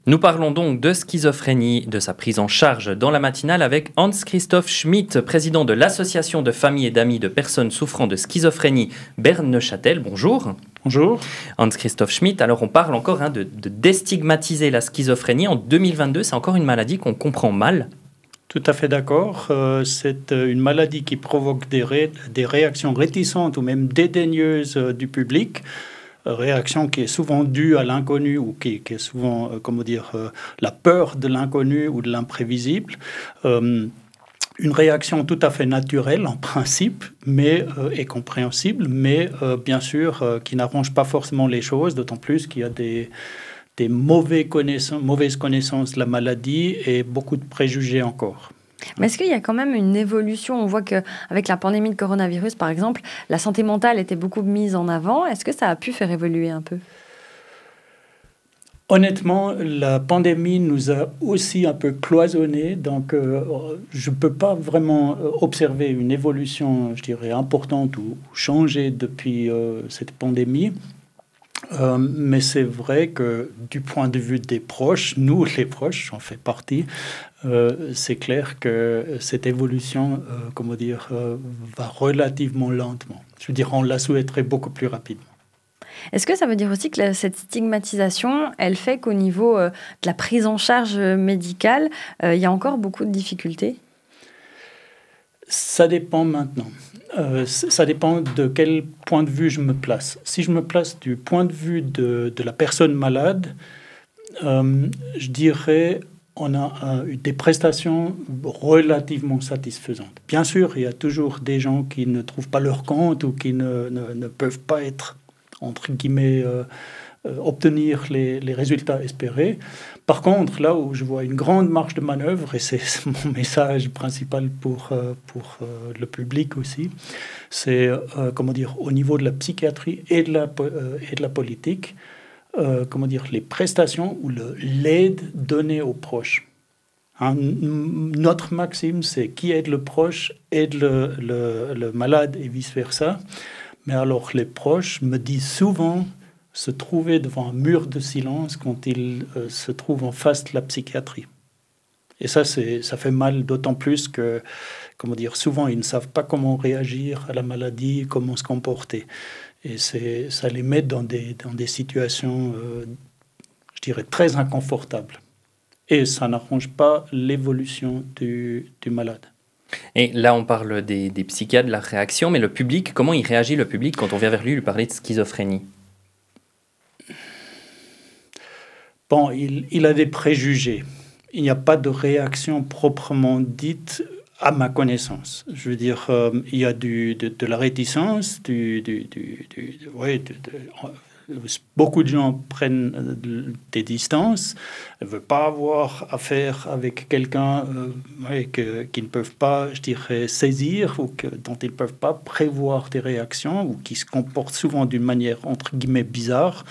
Nous parlons donc de schizophrénie, de sa prise en charge dans la matinale avec Hans-Christoph Schmidt, président de l'association de familles et d'amis de personnes souffrant de schizophrénie Berne-Neuchâtel. Bonjour. Bonjour. Hans-Christoph Schmidt, alors on parle encore de déstigmatiser la schizophrénie. En 2022, c'est encore une maladie qu'on comprend mal. Tout à fait d'accord. C'est une maladie qui provoque des réactions réticentes ou même dédaigneuses du public. Réaction qui est souvent due à l'inconnu ou qui est souvent, la peur de l'inconnu ou de l'imprévisible. Une réaction tout à fait naturelle en principe, mais et compréhensible, mais bien sûr qui n'arrange pas forcément les choses, d'autant plus qu'il y a des mauvaises connaissances de la maladie et beaucoup de préjugés encore. Mais est-ce qu'il y a quand même une évolution ? On voit qu'avec la pandémie de coronavirus, par exemple, la santé mentale était beaucoup mise en avant. Est-ce que ça a pu faire évoluer un peu ? Honnêtement, la pandémie nous a aussi un peu cloisonnés, donc je ne peux pas vraiment observer une évolution, je dirais, importante ou changée depuis cette pandémie. Mais c'est vrai que du point de vue des proches, nous les proches, j'en fais partie, c'est clair que cette évolution, va relativement lentement. Je veux dire, on la souhaiterait beaucoup plus rapidement. Est-ce que ça veut dire aussi que cette stigmatisation, elle fait qu'au niveau de la prise en charge médicale, il y a encore beaucoup de difficultés ? Ça dépend maintenant. Ça dépend de quel point de vue je me place. Si je me place du point de vue de la personne malade, je dirais on a des prestations relativement satisfaisantes. Bien sûr, il y a toujours des gens qui ne trouvent pas leur compte ou qui ne peuvent pas être, entre guillemets, obtenir les résultats espérés. Par contre, là où je vois une grande marge de manœuvre, et c'est mon message principal pour le public aussi, c'est au niveau de la psychiatrie et de la politique, les prestations ou l'aide donnée aux proches. Notre maxime, c'est qui aide le proche, aide le malade et vice-versa. Mais alors les proches me disent souvent se trouver devant un mur de silence quand ils se trouvent en face de la psychiatrie. Et ça fait mal, d'autant plus que, souvent ils ne savent pas comment réagir à la maladie, comment se comporter. Et ça les met dans des situations, je dirais, très inconfortables. Et ça n'arrange pas l'évolution du malade. Et là, on parle des psychiatres, de la réaction, mais le public, comment il réagit, le public, quand on vient vers lui parler de schizophrénie ? Bon, il a des préjugés. Il n'y a pas de réaction proprement dite à ma connaissance. Je veux dire, il y a de la réticence, beaucoup de gens prennent des distances, ne veulent pas avoir affaire avec quelqu'un qui ne peuvent pas, je dirais, saisir ou dont ils ne peuvent pas prévoir des réactions ou qui se comportent souvent d'une manière, entre guillemets, bizarre.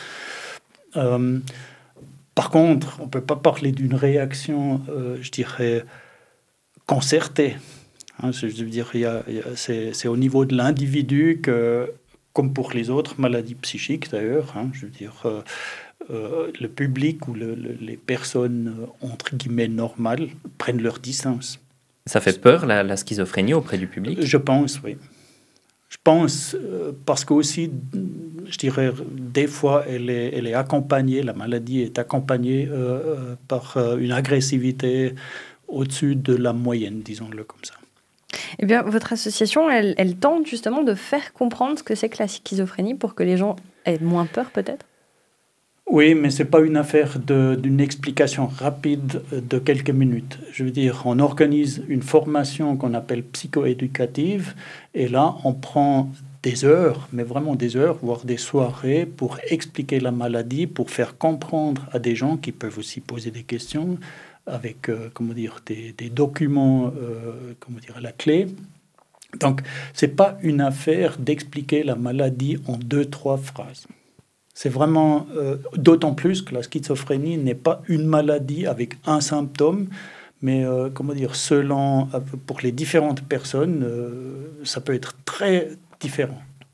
Par contre, on ne peut pas parler d'une réaction, je dirais, concertée. Je veux dire, c'est au niveau de l'individu que, comme pour les autres maladies psychiques d'ailleurs, je veux dire, le public ou les personnes, entre guillemets, normales prennent leur distance. Ça fait peur, la schizophrénie, auprès du public ? Je pense, oui. Je pense, parce qu'aussi, je dirais, des fois, elle est accompagnée, la maladie est accompagnée par une agressivité au-dessus de la moyenne, disons-le comme ça. Eh bien, votre association, elle tente justement de faire comprendre ce que c'est que la schizophrénie pour que les gens aient moins peur, peut-être ? Oui, mais ce n'est pas une affaire d'une explication rapide de quelques minutes. Je veux dire, on organise une formation qu'on appelle psychoéducative, et là, on prend des heures, mais vraiment des heures, voire des soirées, pour expliquer la maladie, pour faire comprendre à des gens qui peuvent aussi poser des questions, avec des documents à la clé. Donc, ce n'est pas une affaire d'expliquer la maladie en 2-3 phrases. C'est vraiment, d'autant plus que la schizophrénie n'est pas une maladie avec un symptôme, mais selon, pour les différentes personnes, ça peut être très différent.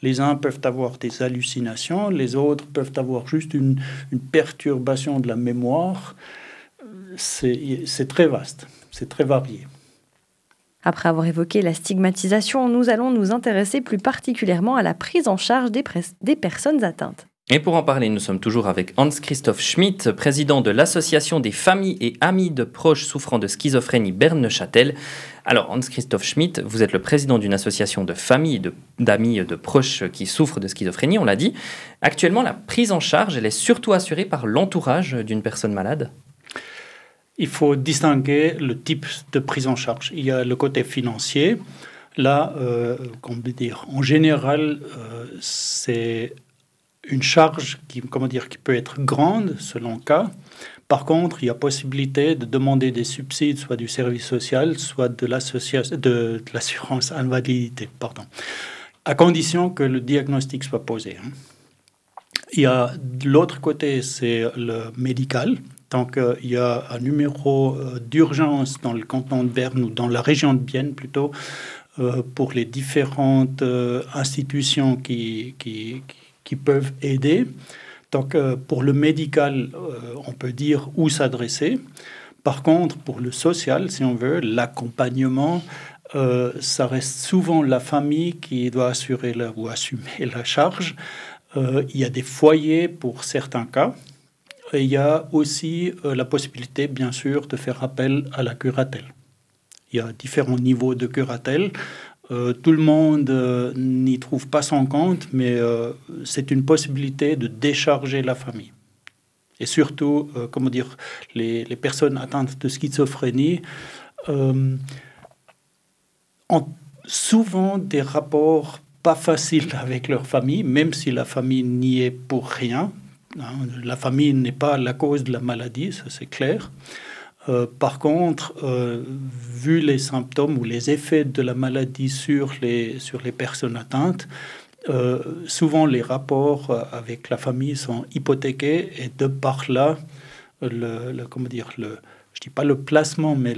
Les uns peuvent avoir des hallucinations, les autres peuvent avoir juste une perturbation de la mémoire. C'est très vaste, c'est très varié. Après avoir évoqué la stigmatisation, nous allons nous intéresser plus particulièrement à la prise en charge des personnes atteintes. Et pour en parler, nous sommes toujours avec Hans-Christoph Schmitt, président de l'Association des familles et amis de proches souffrant de schizophrénie Berne-Neuchâtel. Alors, Hans-Christoph Schmitt, vous êtes le président d'une association de familles, d'amis, de proches qui souffrent de schizophrénie, on l'a dit. Actuellement, la prise en charge, elle est surtout assurée par l'entourage d'une personne malade. Il faut distinguer le type de prise en charge. Il y a le côté financier. Là, en général, c'est une charge qui peut être grande selon le cas. Par contre, il y a possibilité de demander des subsides, soit du service social, soit de l'assurance invalidité, à condition que le diagnostic soit posé. Il y a de l'autre côté, c'est le médical. Donc, il y a un numéro d'urgence dans le canton de Berne, ou dans la région de Bienne plutôt, pour les différentes institutions qui peuvent aider. Donc, pour le médical, on peut dire où s'adresser. Par contre, pour le social, si on veut, l'accompagnement, ça reste souvent la famille qui doit assumer la charge. Il y a des foyers pour certains cas. Et il y a aussi la possibilité, bien sûr, de faire appel à la curatelle. Il y a différents niveaux de curatelle. Tout le monde n'y trouve pas son compte, mais c'est une possibilité de décharger la famille. Et surtout, les personnes atteintes de schizophrénie ont souvent des rapports pas faciles avec leur famille, même si la famille n'y est pour rien. La famille n'est pas la cause de la maladie, ça c'est clair. Par contre, vu les symptômes ou les effets de la maladie sur les personnes atteintes, souvent les rapports avec la famille sont hypothéqués et de par là, je dis pas le placement, mais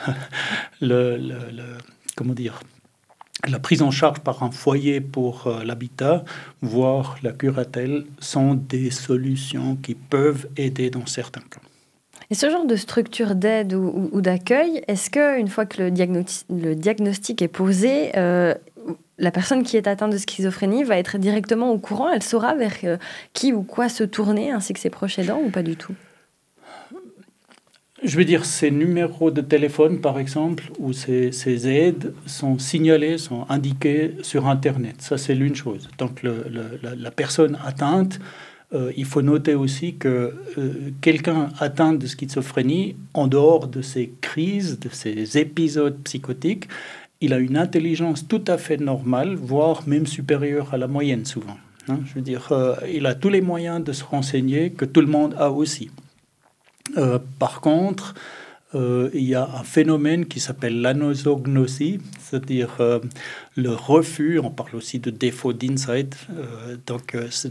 la prise en charge par un foyer pour l'habitat, voire la curatelle, sont des solutions qui peuvent aider dans certains cas. Et ce genre de structure d'aide ou d'accueil, est-ce qu'une fois que le diagnostic est posé, la personne qui est atteinte de schizophrénie va être directement au courant, elle saura vers qui ou quoi se tourner, ainsi que ses proches aidants, ou pas du tout ? Je veux dire, ces numéros de téléphone, par exemple, ou ces aides sont signalés, sont indiqués sur Internet. Ça, c'est l'une chose. Donc, la personne atteinte, il faut noter aussi que quelqu'un atteint de schizophrénie, en dehors de ces crises, de ces épisodes psychotiques, il a une intelligence tout à fait normale, voire même supérieure à la moyenne souvent. Je veux dire, il a tous les moyens de se renseigner que tout le monde a aussi. Par contre, il y a un phénomène qui s'appelle l'anosognosie, c'est-à-dire le refus, on parle aussi de défaut d'insight, donc c'est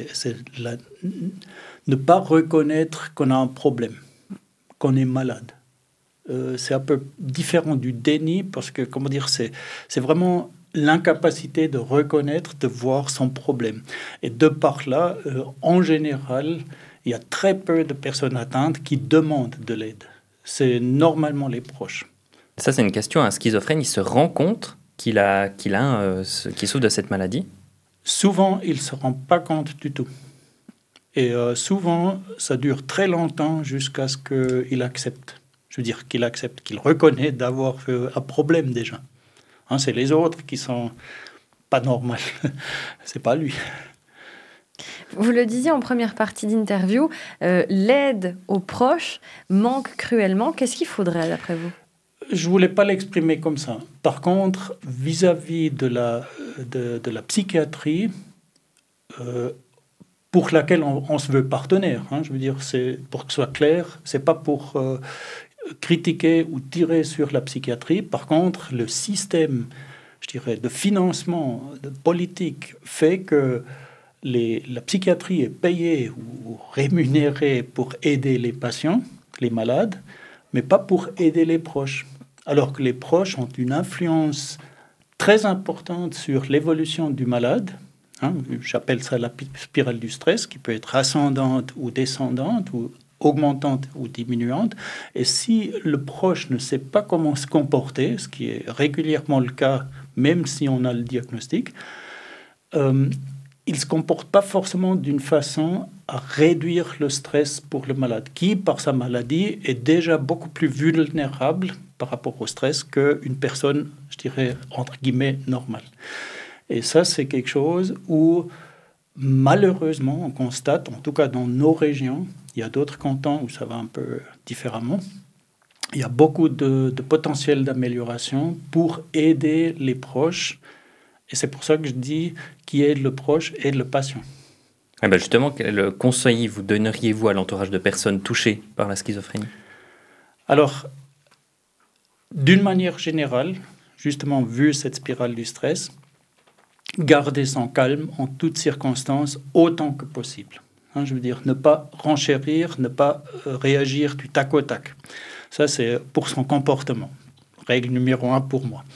ne pas reconnaître qu'on a un problème, qu'on est malade. C'est un peu différent du déni parce que, c'est vraiment l'incapacité de reconnaître, de voir son problème. Et de par là, en général, il y a très peu de personnes atteintes qui demandent de l'aide. C'est normalement les proches. Ça, c'est une question. Un schizophrène, il se rend compte qu'il souffre de cette maladie ? Souvent, il ne se rend pas compte du tout. Et souvent, ça dure très longtemps jusqu'à ce qu'il accepte. Je veux dire qu'il accepte, qu'il reconnaît d'avoir un problème déjà. C'est les autres qui sont pas normaux. C'est pas lui. Vous le disiez en première partie d'interview, l'aide aux proches manque cruellement. Qu'est-ce qu'il faudrait, d'après vous ? Je ne voulais pas l'exprimer comme ça. Par contre, vis-à-vis de la psychiatrie, pour laquelle on se veut partenaire, je veux dire, c'est, pour que ce soit clair, ce n'est pas pour critiquer ou tirer sur la psychiatrie. Par contre, le système, je dirais, de financement, de politique, fait que la psychiatrie est payée ou rémunérée pour aider les patients, les malades, mais pas pour aider les proches. Alors que les proches ont une influence très importante sur l'évolution du malade. J'appelle ça la spirale du stress, qui peut être ascendante ou descendante, ou augmentante ou diminuante. Et si le proche ne sait pas comment se comporter, ce qui est régulièrement le cas, même si on a le diagnostic, il ne se comporte pas forcément d'une façon à réduire le stress pour le malade, qui, par sa maladie, est déjà beaucoup plus vulnérable par rapport au stress qu'une personne, je dirais, entre guillemets, normale. Et ça, c'est quelque chose où, malheureusement, on constate, en tout cas dans nos régions, il y a d'autres cantons où ça va un peu différemment, il y a beaucoup de potentiel d'amélioration pour aider les proches. Et c'est pour ça que je dis qui aide le proche aide le patient. Eh ben justement, quel conseil vous donneriez-vous à l'entourage de personnes touchées par la schizophrénie? Alors, d'une manière générale, justement, vu cette spirale du stress, garder son calme en toutes circonstances autant que possible. Je veux dire, ne pas renchérir, ne pas réagir du tac au tac. Ça, c'est pour son comportement. Règle numéro 1 pour moi.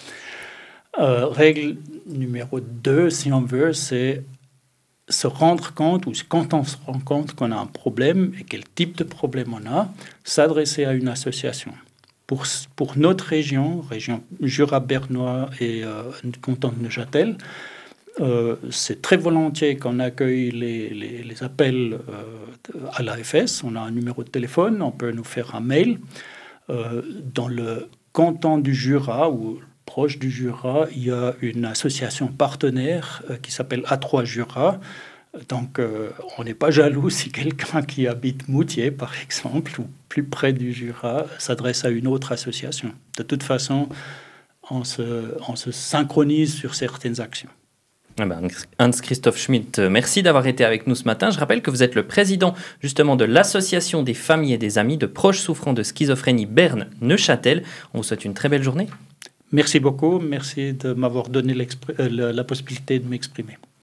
Règle numéro 2, si on veut, c'est se rendre compte, ou quand on se rend compte qu'on a un problème et quel type de problème on a, s'adresser à une association. Pour notre région Jura bernois et canton de Neuchâtel, c'est très volontiers qu'on accueille les appels à l'AFS. On a un numéro de téléphone, on peut nous faire un mail. Dans le canton du Jura, ou proche du Jura, il y a une association partenaire qui s'appelle A3 Jura. Donc, on n'est pas jaloux si quelqu'un qui habite Moutier, par exemple, ou plus près du Jura, s'adresse à une autre association. De toute façon, on se synchronise sur certaines actions. Hans-Christoph Schmidt, merci d'avoir été avec nous ce matin. Je rappelle que vous êtes le président justement de l'Association des familles et des amis de proches souffrant de schizophrénie Berne-Neuchâtel. On vous souhaite une très belle journée. Merci beaucoup. Merci de m'avoir donné la possibilité de m'exprimer.